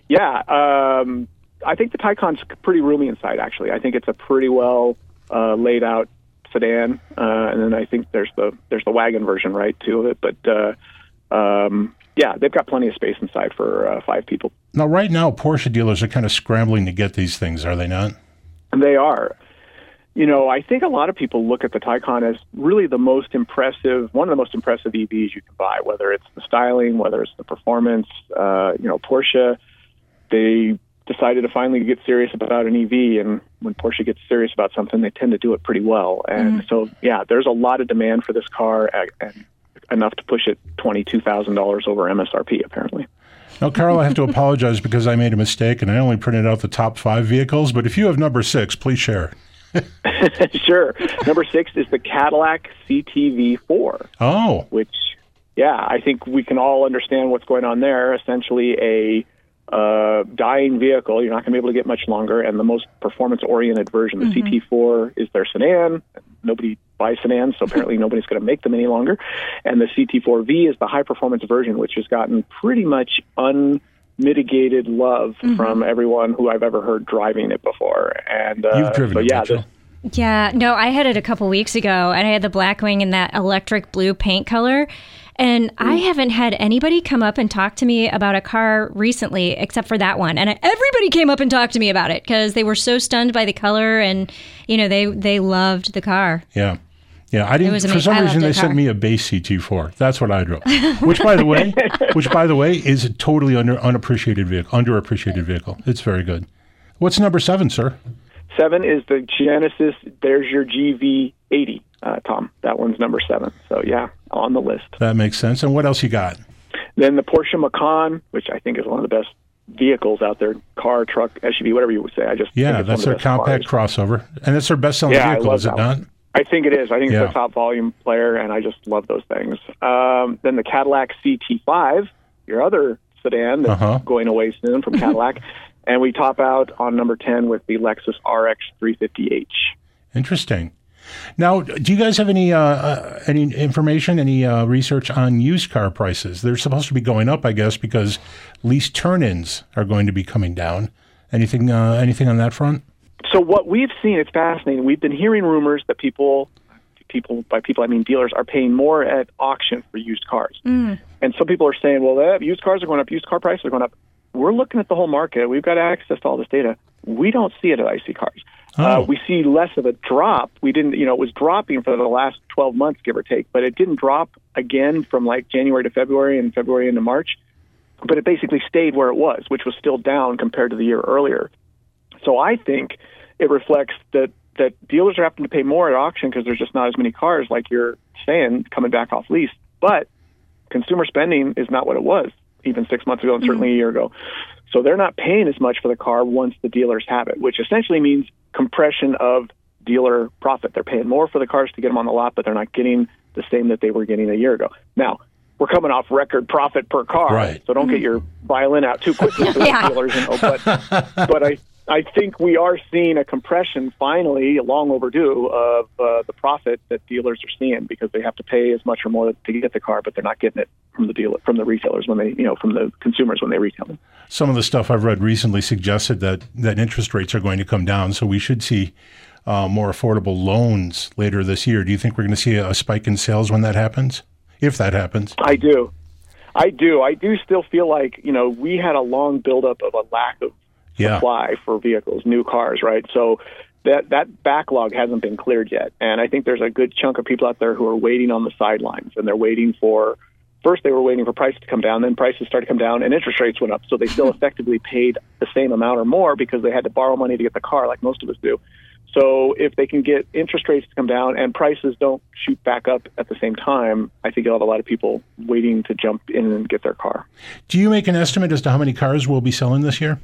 think the Taycan's pretty roomy inside, actually. I think it's a pretty well laid out sedan, and then I think there's the wagon version, right, too, of it. But they've got plenty of space inside for 5 people. Now, right now, Porsche dealers are kind of scrambling to get these things, are they not? They are. You know, I think a lot of people look at the Taycan as really one of the most impressive EVs you can buy, whether it's the styling, whether it's the performance. Porsche, they decided to finally get serious about an EV, and when Porsche gets serious about something, they tend to do it pretty well. And so, there's a lot of demand for this car, and enough to push it $22,000 over MSRP, apparently. Now, Carl, I have to apologize because I made a mistake, and I only printed out the top 5 vehicles, but if you have number 6, please share. Sure. Number 6 is the Cadillac CTV4. Oh. Which, I think we can all understand what's going on there. Essentially a dying vehicle. You're not going to be able to get much longer, and the most performance-oriented version. The CT4 is their sedan. Nobody buys sedans, so apparently nobody's going to make them any longer. And the CT4V is the high-performance version, which has gotten pretty much unmitigated love from everyone who I've ever heard driving it before. And you've driven it, Rachel. I had it a couple weeks ago, and I had the Blackwing in that electric blue paint color. And I haven't had anybody come up and talk to me about a car recently, except for that one. And everybody came up and talked to me about it because they were so stunned by the color, and they loved the car. Yeah. I didn't. For some reason, they sent me a base CT4. That's what I drove. Which, by the way, is a totally underappreciated vehicle. It's very good. What's number 7, sir? 7 is the Genesis. There's your GV80, Tom. That one's number 7. So, on the list. That makes sense. And what else you got? Then the Porsche Macan, which I think is one of the best vehicles out there. Car, truck, SUV, whatever you would say. That's their compact crossover. And it's their best-selling vehicle, is it not? I think it is. I think it's a top volume player, and I just love those things. Then the Cadillac CT5, your other sedan that's going away soon from Cadillac. And we top out on number 10 with the Lexus RX 350h. Interesting. Now, do you guys have any information, any research on used car prices? They're supposed to be going up, I guess, because lease turn-ins are going to be coming down. Anything on that front? So what we've seen, it's fascinating. We've been hearing rumors that people, by people I mean dealers, are paying more at auction for used cars. And some people are saying, well, used cars are going up, used car prices are going up. We're looking at the whole market. We've got access to all this data. We don't see it at IC Cars. We see less of a drop. We didn't, it was dropping for the last 12 months, give or take, but it didn't drop again from like January to February and February into March. But it basically stayed where it was, which was still down compared to the year earlier. So I think it reflects that dealers are having to pay more at auction because there's just not as many cars, like you're saying, coming back off lease. But consumer spending is not what it was even 6 months ago and certainly a year ago. So they're not paying as much for the car once the dealers have it, which essentially means compression of dealer profit. They're paying more for the cars to get them on the lot, but they're not getting the same that they were getting a year ago. Now, we're coming off record profit per car. Right. So don't get your violin out too quickly for the dealers. But I think we are seeing a compression, finally, long overdue, of the profit that dealers are seeing, because they have to pay as much or more to get the car, but they're not getting it from the retailers when they, from the consumers when they retail them. Some of the stuff I've read recently suggested that interest rates are going to come down, so we should see more affordable loans later this year. Do you think we're going to see a spike in sales when that happens? If that happens? I do. I do still feel like, we had a long buildup of a lack of supply for vehicles, new cars, right? So that backlog hasn't been cleared yet. And I think there's a good chunk of people out there who are waiting on the sidelines, and they're waiting for, first they were waiting for prices to come down, then prices started to come down and interest rates went up. So they still effectively paid the same amount or more because they had to borrow money to get the car like most of us do. So if they can get interest rates to come down and prices don't shoot back up at the same time, I think you'll have a lot of people waiting to jump in and get their car. Do you make an estimate as to how many cars we'll be selling this year?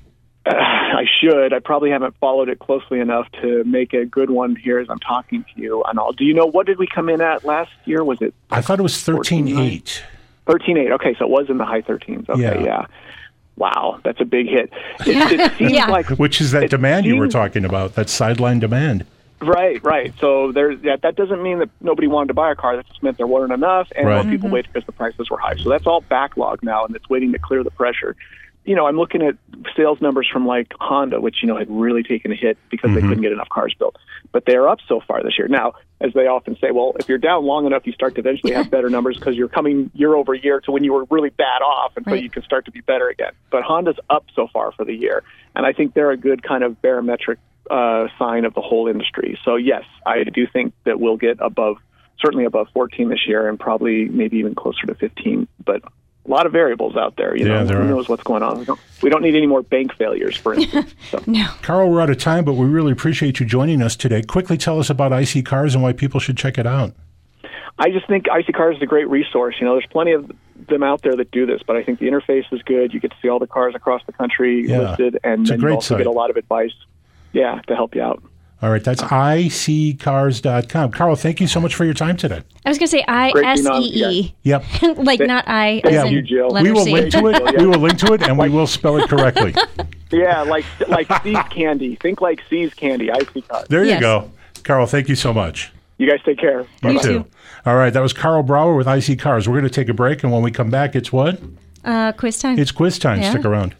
I should. I probably haven't followed it closely enough to make a good one here as I'm talking to you and all. Do you know, what did we come in at last year? Was it? I thought it was 13.8. 13.8. Okay, so it was in the high 13s. Okay, yeah. Wow, that's a big hit. It seems like, which is that demand you were talking about, that sideline demand. Right. So that doesn't mean that nobody wanted to buy a car. That just meant there weren't enough, and more people waited because the prices were high. So that's all backlog now, and it's waiting to clear the pressure. I'm looking at sales numbers from like Honda, which, had really taken a hit because they couldn't get enough cars built. But they're up so far this year. Now, as they often say, well, if you're down long enough, you start to eventually have better numbers because you're coming year over year to when you were really bad off, and so you can start to be better again. But Honda's up so far for the year, and I think they're a good kind of barometric sign of the whole industry. So, yes, I do think that we'll get certainly above 14 this year, and probably maybe even closer to 15. But a lot of variables out there. Who knows what's going on? We don't need any more bank failures, for instance. So. No. Carl, we're out of time, but we really appreciate you joining us today. Quickly tell us about IC Cars and why people should check it out. I just think IC Cars is a great resource. There's plenty of them out there that do this, but I think the interface is good. You get to see all the cars across the country listed, and then you also get a lot of advice to help you out. All right, that's iSeeCars.com. Carl, thank you so much for your time today. I was going to say ISEE. Yep. Like not I as in you, Jill. We will link to it. We will link to it, and we will spell it correctly. Yeah, like See's Candy. Think like See's Candy, IC Cars. There you go. Carl, thank you so much. You guys take care. You too. All right, that was Carl Brower with IC Cars. We're going to take a break, and when we come back, it's what? Quiz time. It's quiz time. Yeah. Stick around.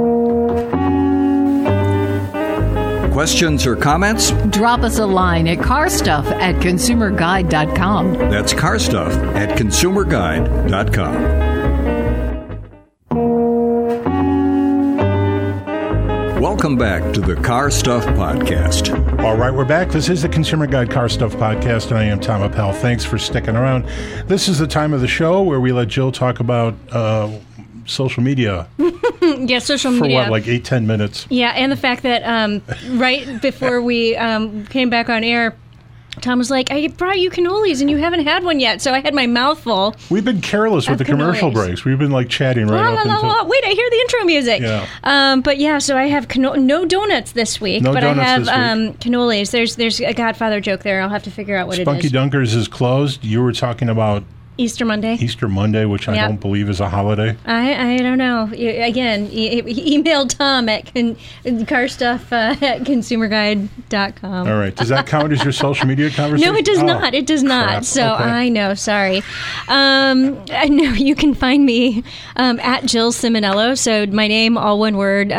Questions or comments? Drop us a line at carstuff@consumerguide.com. That's carstuff@consumerguide.com. Welcome back to the Car Stuff Podcast. All right, we're back. This is the Consumer Guide Car Stuff Podcast, and I am Tom Appel. Thanks for sticking around. This is the time of the show where we let Jill talk about social media. Yeah, social media. For what, like 8-10 minutes? Yeah, and the fact that right before we came back on air, Tom was like, I brought you cannolis and you haven't had one yet. So I had my mouth full. We've been careless with the commercial breaks. We've been like chatting right up until... Wait, I hear the intro music. Yeah. But yeah, so I have no donuts this week. No but donuts I have this week. cannolis. There's a Godfather joke there. I'll have to figure out what Spunky it is. Dunkers is closed. You were talking about Easter Monday, which I don't believe is a holiday. I don't know. Again, email Tom at carstuff@consumerguide.com. All right. Does that count as your social media conversation? No, it does not. It does not. Crap. So Okay. I know. Sorry. I know you can find me at Jill Ciminello. So my name, all one word,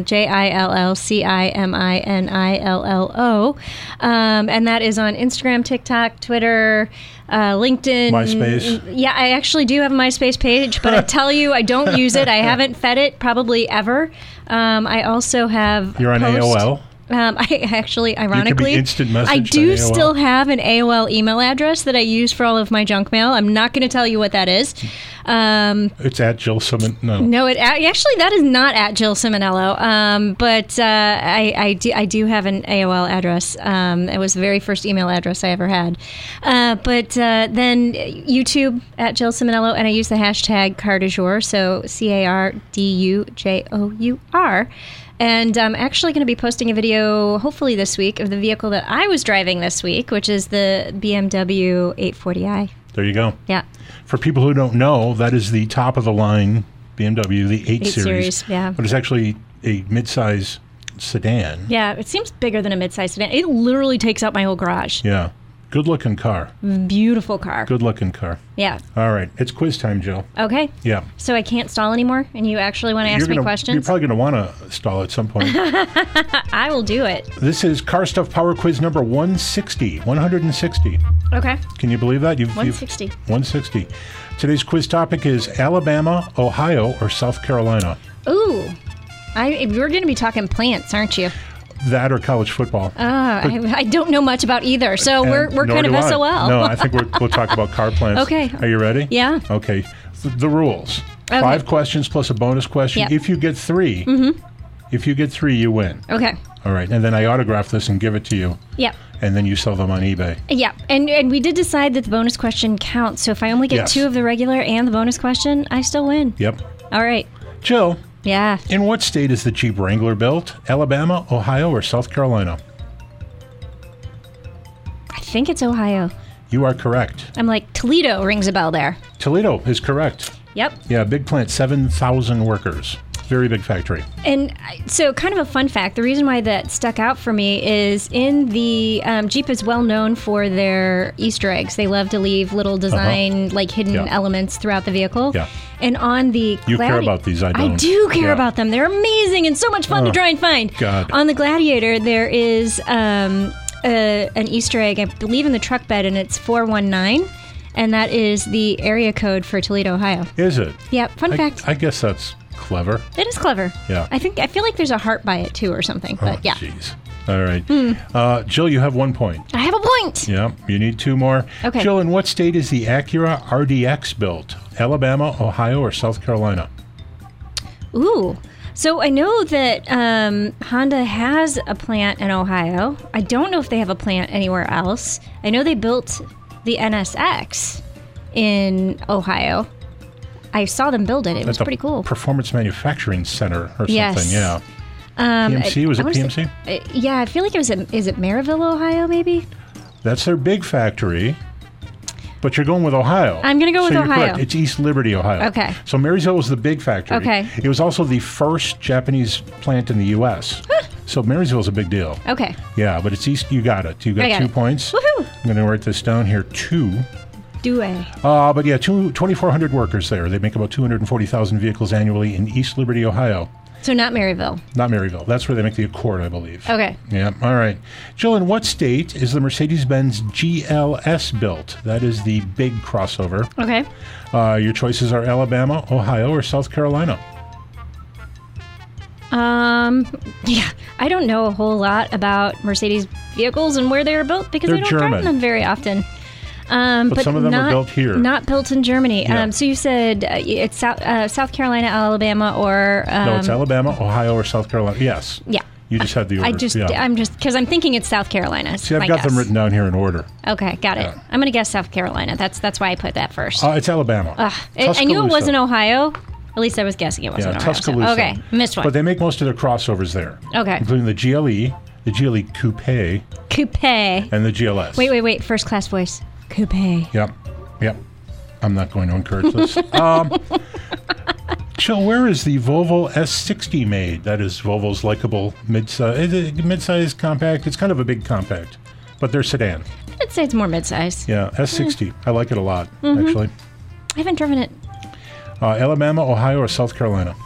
JILLCIMINILLO. And that is on Instagram, TikTok, Twitter, LinkedIn. MySpace. Yeah, I actually do have a MySpace page, but I tell you, I don't use it. I haven't fed it probably ever. I also have You're on AOL? I actually, ironically, instant message I on do AOL. still have an AOL email address that I use for all of my junk mail. I'm not going to tell you what that is. It's at Jill Ciminello. No, actually that is not at Jill Ciminello. But I do have an AOL address. It was the very first email address I ever had. But then YouTube at Jill Ciminello, and I use the hashtag #CarDuJour, so CARDUJOUR. And I'm actually going to be posting a video, hopefully this week, of the vehicle that I was driving this week, which is the BMW 840i. There you go. Yeah. For people who don't know, that is the top of the line BMW, the 8 Series. Yeah. But it's actually a midsize sedan. Yeah, it seems bigger than a midsize sedan. It literally takes up my whole garage. Yeah. Good looking car. Beautiful car. Good looking car. Yeah. All right. It's quiz time, Jill. Okay. Yeah. So I can't stall anymore, and you actually want to ask me questions? You're probably going to want to stall at some point. I will do it. This is Car Stuff Power Quiz number 160. 160. Okay. Can you believe that? 160. 160. Today's quiz topic is Alabama, Ohio, or South Carolina. Ooh. You're going to be talking plants, aren't you? That or college football. I don't know much about either, so we're kind of SOL. No, I think we'll talk about car plants. Okay. Are you ready? Yeah. Okay. The rules. Okay. 5 questions plus a bonus question. Yep. If you get 3, you win. Okay. All right. And then I autograph this and give it to you. Yep. And then you sell them on eBay. Yeah. And we did decide that the bonus question counts, so if I only get Yes. 2 of the regular and the bonus question, I still win. Yep. All right. Jill, Yeah. in what state is the Jeep Wrangler built? Alabama, Ohio, or South Carolina? I think it's Ohio. You are correct. I'm like, Toledo rings a bell there. Toledo is correct. Yep. Yeah, big plant, 7,000 workers. Very big factory. And so, kind of a fun fact, the reason why that stuck out for me is in the Jeep is well known for their Easter eggs. They love to leave little design, like hidden elements throughout the vehicle. Yeah. And on the You care about these, I don't. I do care Yeah. about them. They're amazing and so much fun to try and find. God. On the Gladiator, there is an Easter egg, I believe, in the truck bed, and it's 419. And that is the area code for Toledo, Ohio. Is it? Yeah, fun fact. I guess that's clever. It is clever. Yeah. I feel like there's a heart by it too or something. But yeah. Jeez. All right. Jill, you have 1 point. I have a point. Yeah, you need 2 more. Okay. Jill, in what state is the Acura RDX built? Alabama, Ohio, or South Carolina? Ooh. So I know that Honda has a plant in Ohio. I don't know if they have a plant anywhere else. I know they built the NSX in Ohio. I saw them build it. It was pretty cool. Performance Manufacturing Center or something, Yes. yeah. PMC, was it I wanna PMC? say- yeah, I feel like is it Maryville, Ohio, maybe? That's their big factory. But you're going with Ohio. I'm gonna go with you're Ohio. correct. It's East Liberty, Ohio. Okay. So Marysville was the big factory. Okay. It was also the first Japanese plant in the U.S. So Marysville's a big deal. Okay. Yeah, but it's East. You got it. You got I got 2 it. points. Woohoo! I'm going to write this down here. 2. Do I? But yeah, 2,400 workers there. They make about 240,000 vehicles annually in East Liberty, Ohio. So not Maryville. Not Maryville. That's where they make the Accord, I believe. Okay. Yeah. All right. Jill, in what state is the Mercedes-Benz GLS built? That is the big crossover. Okay. Your choices are Alabama, Ohio, or South Carolina. Yeah, I don't know a whole lot about Mercedes vehicles and where they are built because They're I don't German. drive them very often. But some of them are built here. Not built in Germany. Yeah. So you said it's South Carolina, Alabama, or No, it's Alabama, Ohio, or South Carolina. Yes. Yeah. You just had the order. I'm just because I'm thinking it's South Carolina. See, I've got them written down here in order. Okay, got it. Yeah. I'm going to guess South Carolina. That's why I put that first. It's Alabama. I knew it Tuscaloosa. wasn't Ohio. At least I was guessing it wasn't Ohio. Tuscaloosa. Okay, missed one. But they make most of their crossovers there. Okay. Including the GLE, the GLE Coupe, Coupe. and the GLS. Wait. First class voice. Coupe. Yep. I'm not going to encourage this. Jill, where is the Volvo S60 made? That is Volvo's likable mid-size compact. It's kind of a big compact, but they're sedan. I'd say it's more mid-size. Yeah, S60. I like it a lot, actually. I haven't driven it. Alabama, Ohio, or South Carolina?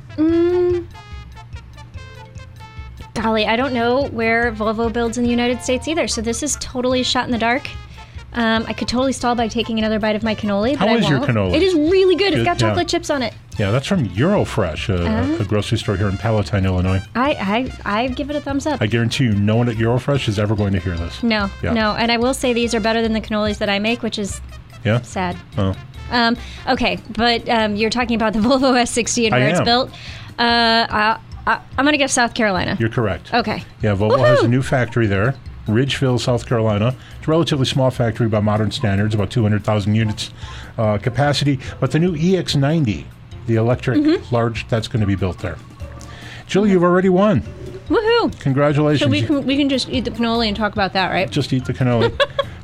Golly, I don't know where Volvo builds in the United States either, so this is totally a shot in the dark. I could totally stall by taking another bite of my cannoli, but How I is your won't. cannoli? It is really good. It's Good, got yeah. chocolate chips on it. Yeah, that's from Eurofresh, a grocery store here in Palatine, Illinois. I give it a thumbs up. I guarantee you no one at Eurofresh is ever going to hear this. No, Yeah. no. And I will say these are better than the cannolis that I make, which is Yeah? sad. Oh. Okay, but you're talking about the Volvo S60 and I where it's am. built. I'm going to guess South Carolina. You're correct. Okay. Yeah, Volvo has a new factory there, Ridgeville, South Carolina. It's a relatively small factory by modern standards, about 200,000 units capacity. But the new EX90, the electric large, that's going to be built there. Jill, you've already won. Woohoo! Congratulations. So we can just eat the cannoli and talk about that, right? Just eat the cannoli.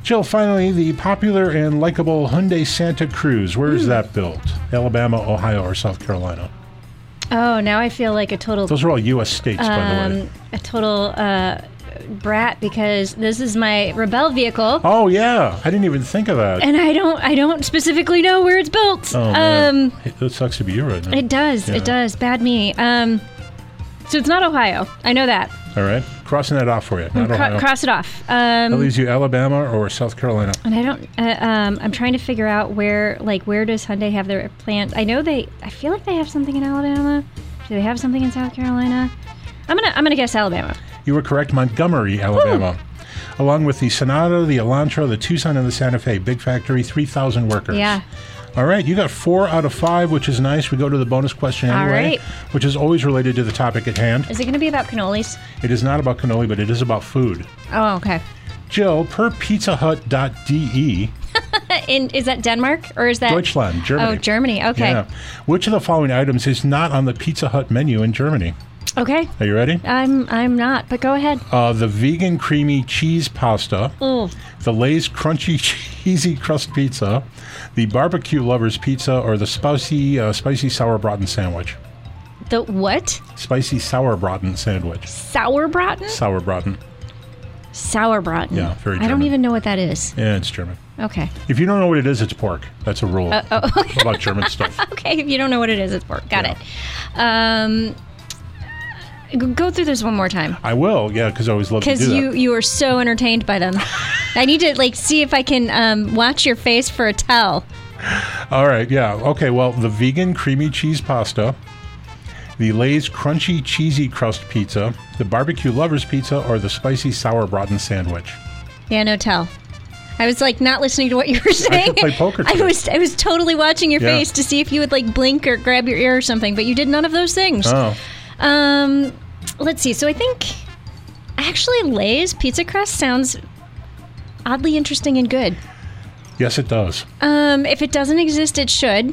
Jill, finally, the popular and likable Hyundai Santa Cruz. Where is that built? Alabama, Ohio, or South Carolina? Oh, now I feel like a total... Those are all U.S. states, by the way. A total brat, because this is my Rebel vehicle. Oh, yeah. I didn't even think of that. And I don't specifically know where it's built. Oh, man. It sucks to be you right now. It does. Yeah. It does. Bad me. So it's not Ohio. I know that. All right. Crossing that off for you. Not Ohio. Cross it off. That leaves you Alabama or South Carolina. And I don't... I'm trying to figure out where does Hyundai have their plant? I feel like they have something in Alabama. Do they have something in South Carolina? I'm gonna guess Alabama. You were correct. Montgomery, Alabama. Woo! Along with the Sonata, the Elantra, the Tucson, and the Santa Fe. Big factory, 3,000 workers. Yeah. All right. You got 4 out of 5, which is nice. We go to the bonus question anyway. All right. Which is always related to the topic at hand. Is it going to be about cannolis? It is not about cannoli, but it is about food. Oh, okay. Jill, per pizzahut.de... Is that Denmark or is that... Deutschland, Germany. Oh, Germany. Okay. Yeah. Which of the following items is not on the Pizza Hut menu in Germany? Okay. Are you ready? I'm not, but go ahead. The vegan creamy cheese pasta, the Lay's crunchy cheesy crust pizza, the barbecue lovers pizza, or the spicy sauerbraten sandwich. The what? Spicy sauerbraten sandwich. Sauerbraten? Sauerbraten. Sauerbraten. Yeah, very German. I don't even know what that is. Yeah, it's German. Okay. If you don't know what it is, it's pork. That's a rule about German stuff. Okay, if you don't know what it is, it's pork. Got it. Go through this one more time. I will, yeah, because I always love to do that. Because you are so entertained by them. I need to see if I can watch your face for a tell. All right, yeah. Okay, well, the vegan creamy cheese pasta, the Lay's crunchy cheesy crust pizza, the barbecue lovers pizza, or the spicy sauerbraten sandwich. Yeah, no tell. I was not listening to what you were saying. I should play poker today. I was totally watching your face to see if you would blink or grab your ear or something, but you did none of those things. Oh. Let's see. So I think actually Lay's pizza crust sounds oddly interesting and good. Yes, it does. If it doesn't exist, it should.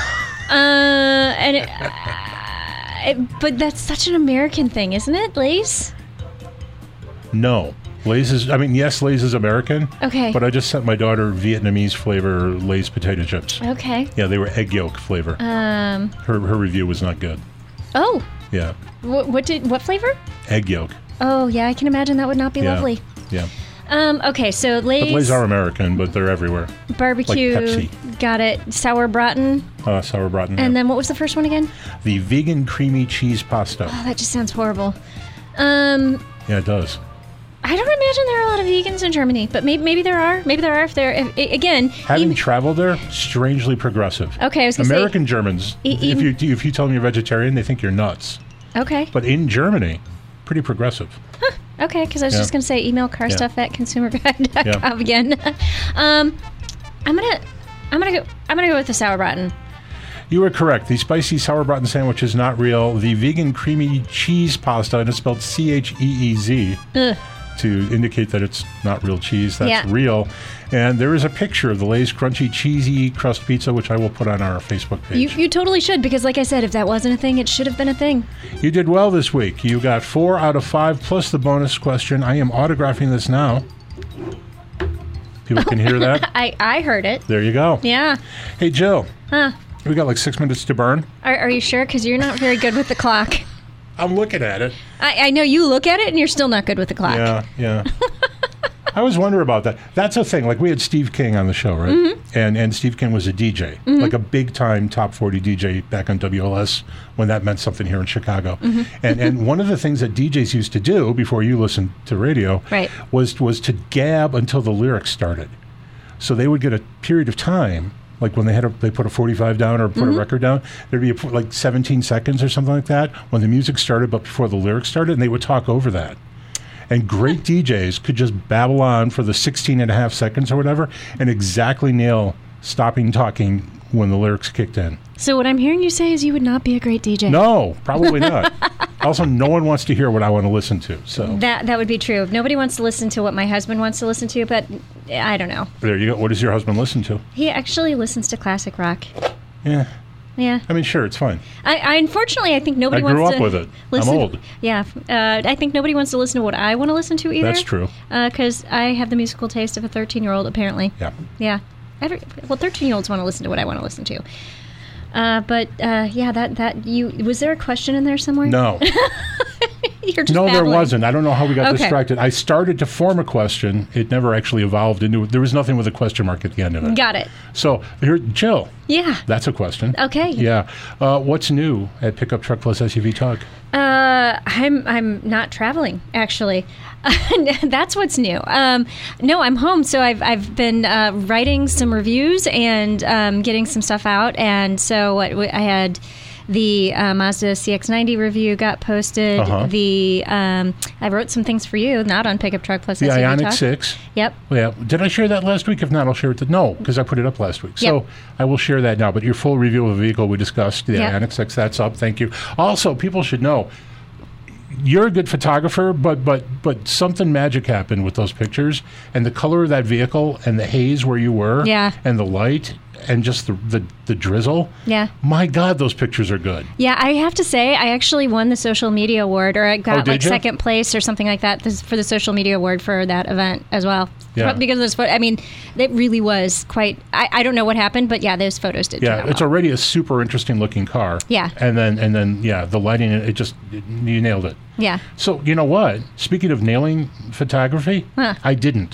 But that's such an American thing, isn't it, Lay's? No. Lay's is, yes, Lay's is American. Okay. But I just sent my daughter Vietnamese flavor Lay's potato chips. Okay. Yeah, they were egg yolk flavor. Her review was not good. Oh. Yeah. What flavor? Egg yolk. Oh, yeah, I can imagine that would not be lovely. Yeah. Okay, so Lay's... But Lay's are American, but they're everywhere. Barbecue. Like Pepsi. Got it. Sauerbraten. Sauerbraten. And then what was the first one again? The vegan creamy cheese pasta. Oh, that just sounds horrible. Yeah, it does. I don't imagine there are a lot of vegans in Germany, but maybe there are. Maybe there are. Again, having traveled there, strangely progressive. Okay, I was going to say American Germans. If you tell them you're vegetarian, they think you're nuts. Okay. But in Germany, pretty progressive. Huh. Okay, because I was just going to say email carstuff@consumerguide.com again. I'm gonna go with the sauerbraten. You were correct. The spicy sauerbraten sandwich is not real. The vegan creamy cheese pasta, and it's spelled CHEEZ. To indicate that it's not real cheese. That's real. And there is a picture of the Lay's crunchy cheesy crust pizza, which I will put on our Facebook page. You totally should, because like I said, if that wasn't a thing, it should have been a thing. You did well this week. You got 4 out of 5 plus the bonus question. I am autographing this now. People can hear that? I heard it. There you go. Yeah. Hey, Jill. Huh. We got 6 minutes to burn. Are you sure? Because you're not very good with the clock. I'm looking at it. I know you look at it and you're still not good with the clock. Yeah. I always wonder about that. That's a thing. We had Steve King on the show, right? Mm-hmm. And Steve King was a DJ, a big-time top 40 DJ back on WLS when that meant something here in Chicago. Mm-hmm. And one of the things that DJs used to do before you listened to radio was to gab until the lyrics started. So they would get a period of time, when they put a 45 down or put a record down, there'd be 17 seconds or something like that when the music started, but before the lyrics started, and they would talk over that. And great DJs could just babble on for the 16 and a half seconds or whatever and exactly nail stopping talking when the lyrics kicked in. So what I'm hearing you say is you would not be a great DJ. No, probably not. Also, no one wants to hear what I want to listen to. So that would be true. Nobody wants to listen to what my husband wants to listen to, but I don't know. There you go. What does your husband listen to? He actually listens to classic rock. Yeah. Yeah. I mean, sure, it's fine. I unfortunately, I think nobody I grew wants up to with it. listen. I'm old. Yeah. I think nobody wants to listen to what I want to listen to either. That's true. Because I have the musical taste of a 13-year-old, apparently. Yeah. Yeah. 13-year-olds want to listen to what I want to listen to. Was there a question in there somewhere? No. You're just no, babbling. there wasn't. I don't know how we got Okay. distracted. I started to form a question. It never actually evolved into. There was nothing with a question mark at the end of it. Got it. So here, Jill. Yeah. That's a question. Okay. Yeah. What's new at Pickup Truck Plus SUV Talk? I'm not traveling, actually. That's what's new. No, I'm home, so I've been writing some reviews and getting some stuff out. And so I had the Mazda CX-90 review got posted. I wrote some things for you, not on Pickup Truck Plus The SUV Ioniq Talk. 6. Yep. Yeah. Did I share that last week? If not, I'll share it. No, because I put it up last week. So I will share that now. But your full review of a vehicle we discussed, the Ioniq 6, that's up. Thank you. Also, people should know, you're a good photographer, but something magic happened with those pictures and the color of that vehicle and the haze where you were, and the light and just the drizzle. Yeah. My God, those pictures are good. Yeah, I have to say, I actually won the social media award, or I got second place or something like that for the social media award for that event as well. Yeah. Because of those I mean, it really was quite. I don't know what happened, but yeah, those photos did. Yeah, turn out it's well. already a super interesting looking car. Yeah. And then the lighting, you nailed it. Yeah. So you know what? Speaking of nailing photography, I didn't.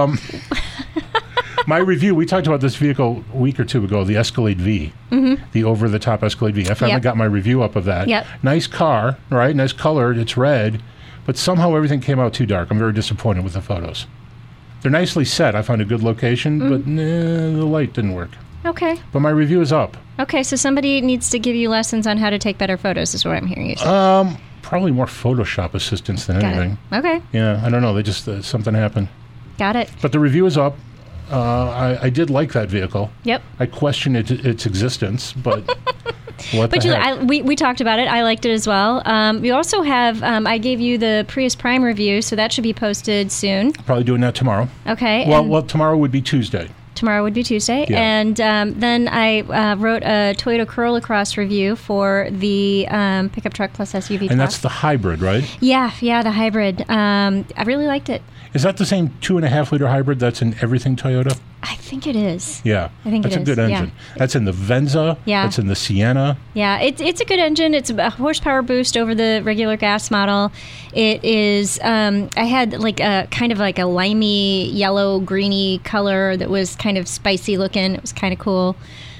My review, we talked about this vehicle a week or two ago, the Escalade V, the over-the-top Escalade V. I finally got my review up of that. Yep. Nice car, right? Nice color. It's red. But somehow everything came out too dark. I'm very disappointed with the photos. They're nicely set. I found a good location, but the light didn't work. Okay. But my review is up. Okay, so somebody needs to give you lessons on how to take better photos, is what I'm hearing you say. Probably more Photoshop assistance than anything. Okay. Yeah, I don't know. They just something happened. Got it. But the review is up. I did like that vehicle. Yep. I questioned its existence, but what the heck? We talked about it. I liked it as well. We also have, I gave you the Prius Prime review, so that should be posted soon. Probably doing that tomorrow. Okay. Well, tomorrow would be Tuesday. Tomorrow would be Tuesday. Yeah. And then I wrote a Toyota Corolla Cross review for the Pickup Truck Plus SUV Talk. And that's the hybrid, right? Yeah, the hybrid. I really liked it. Is that the same 2.5-liter hybrid that's in everything Toyota? I think it is. Yeah. I think that's it is. a good engine. Yeah. That's in the Venza. Yeah. That's in the Sienna. Yeah, it's a good engine. It's a horsepower boost over the regular gas model. It is. I had like a kind of like a limey yellow greeny color that was kind of spicy looking. It was kind of cool.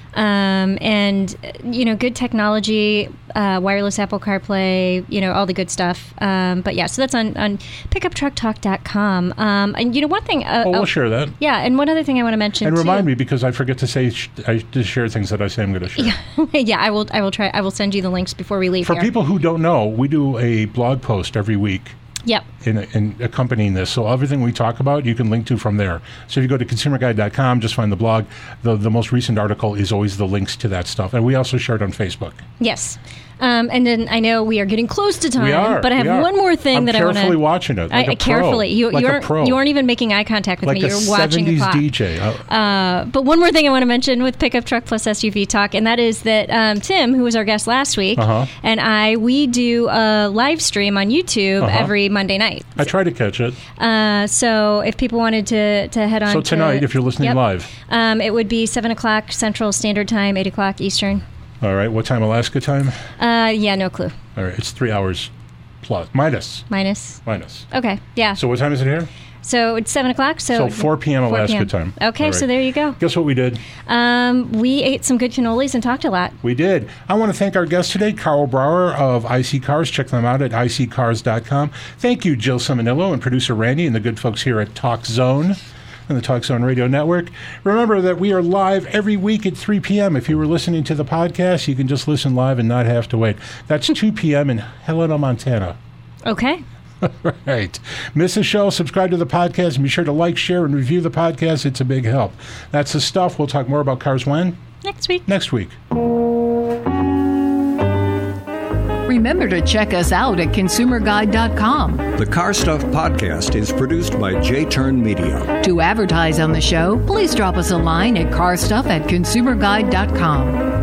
And good technology, wireless Apple CarPlay, all the good stuff. But yeah, so that's on pickuptrucktalk.com. And one thing, we'll share that. Yeah, and one other thing I want to mention. And too, remind me, because I forget to say I just share things that I say I'm going to share. Yeah, I will try. I will send you the links before we leave. For here. people who don't know, we do a blog post every week. Yep. In accompanying this. So everything we talk about, you can link to from there. So if you go to consumerguide.com, just find the blog. The most recent article is always the links to that stuff. And we also share it on Facebook. Yes. And then I know we are getting close to time, but I have one more thing I'm that I want to... carefully watching it, like a pro. Carefully. You aren't even making eye contact with me. You're watching the clock. Like a 70s DJ. But one more thing I want to mention with Pickup Truck Plus SUV Talk, and that is that Tim, who was our guest last week, and we do a live stream on YouTube every Monday night. I try to catch it. So if people wanted to head on So tonight, if you're listening live. It would be 7 o'clock Central Standard Time, 8 o'clock Eastern. All right. What time Alaska time? No clue. All right. It's 3 hours plus. Minus. Okay. Yeah. So what time is it here? So it's 7 o'clock. So 4 p.m. Alaska time. Okay. Right. So there you go. Guess what we did? We ate some good cannolis and talked a lot. We did. I want to thank our guest today, Carl Brower of IC Cars. Check them out at iccars.com. Thank you, Jill Simonillo and producer Randy and the good folks here at Talk Zone and the Talk Zone Radio Network. Remember that we are live every week at 3 p.m. If you were listening to the podcast, you can just listen live and not have to wait. That's 2 p.m. in Helena, Montana. Okay. Right. Miss a show, subscribe to the podcast, and be sure to like, share, and review the podcast. It's a big help. That's the stuff. We'll talk more about cars when? Next week. Next week. Remember to check us out at consumerguide.com. The Car Stuff Podcast is produced by J-Turn Media. To advertise on the show, please drop us a line at carstuff@consumerguide.com.